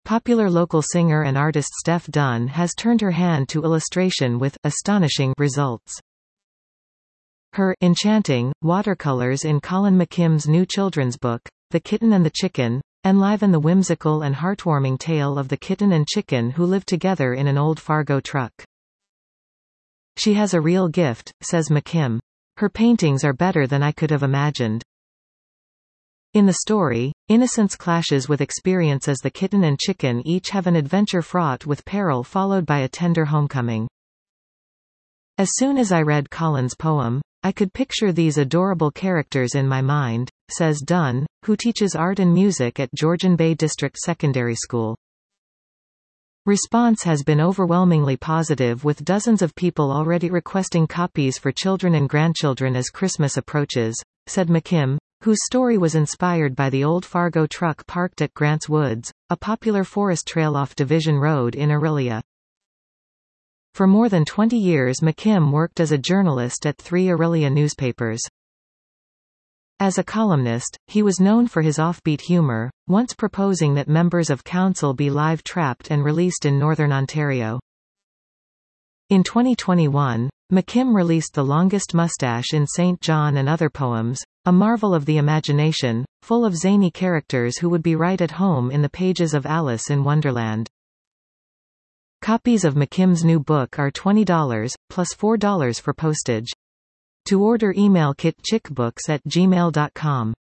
Popular local singer and artist Steph Dunn has turned her hand to illustration with astonishing results. Her enchanting watercolors in Colin McKim's new children's book, The Kitten and the Chicken, enliven the whimsical and heartwarming tale of the kitten and chicken who live together in an old Fargo truck. She has a real gift, says McKim. Her paintings are better than I could have imagined. In the story, innocence clashes with experience as the kitten and chicken each have an adventure fraught with peril followed by a tender homecoming. As soon as I read Colin's poem, I could picture these adorable characters in my mind, says Dunn, who teaches art and music at Georgian Bay District Secondary School. Response has been overwhelmingly positive, with dozens of people already requesting copies for children and grandchildren as Christmas approaches, said McKim, whose story was inspired by the old Fargo truck parked at Grants Woods, a popular forest trail off Division Road in Orillia. For more than 20 years McKim worked as a journalist at 3 Orillia newspapers. As a columnist, he was known for his offbeat humor, once proposing that members of council be live trapped and released in Northern Ontario. In 2021, McKim released The Longest Mustache in St. John and Other Poems, a marvel of the imagination, full of zany characters who would be right at home in the pages of Alice in Wonderland. Copies of McKim's new book are $20, plus $4 for postage. To order, email kitchickbooks@gmail.com.